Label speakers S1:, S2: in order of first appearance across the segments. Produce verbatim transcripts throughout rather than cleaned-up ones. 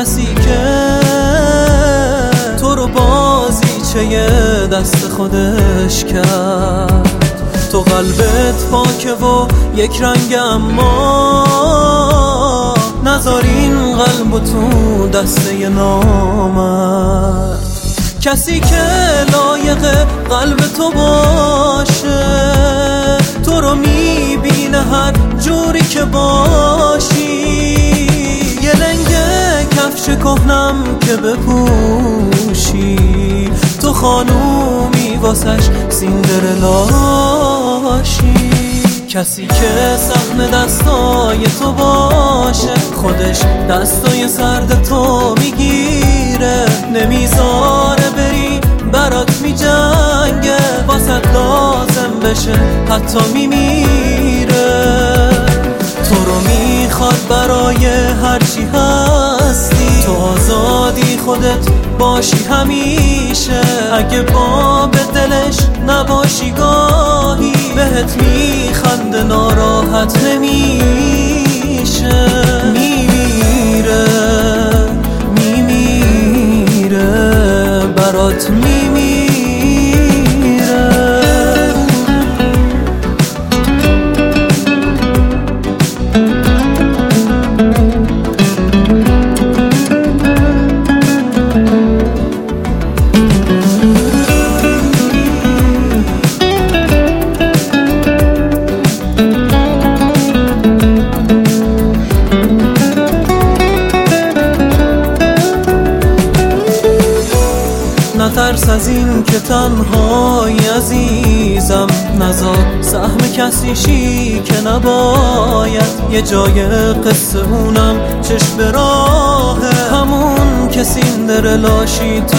S1: کسی که تو رو بازیچه دست خودش کرد. تو قلبت پاکه و یک رنگ، اما نذار این قلب تو دسته نامرد. کسی که لایق قلب تو باشه، تو رو میبینه هر جوری که باشی. یه لنگه کفش کهنم که بپوشی، تو خانومی واسش سیندرلاشی. کسی که سهم دستای تو باشه، خودش دستای سرد تو میگیره، نمیذاره بری برات میجنگه، واسه لازم بشه حتی میمیره. تو رو میخواد برای هرچی هستی، تو آزادی خودت باشی همیشه. اگه با به دلش نباشی گاهی، بهت میخنده ناراحت نمیشه. میمیره میمیره برات میمیره. نترس از این که تنهای عزیزم، نذار سهم کسی شی که نباید. یه جای قصه اونم چشم به راهه، همون که سیندرلاشی تو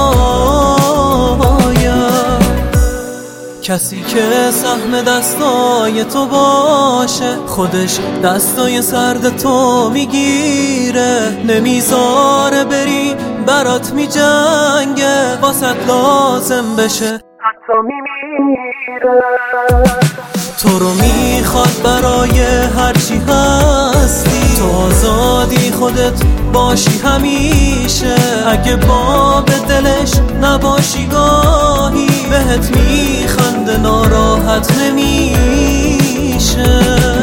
S1: شاید. کسی که سهم دستای تو باشه، خودش دستای سرد تو میگیره، نمیذاره بری برات میجنگه، واسه لازم بشه حتی میمیره. تو رو میخواد برای هرچی هستی، تو آزادی خودت باشی همیشه. اگه با به دلش نباشی گاهی، بهت میخنده ناراحت نمیشه.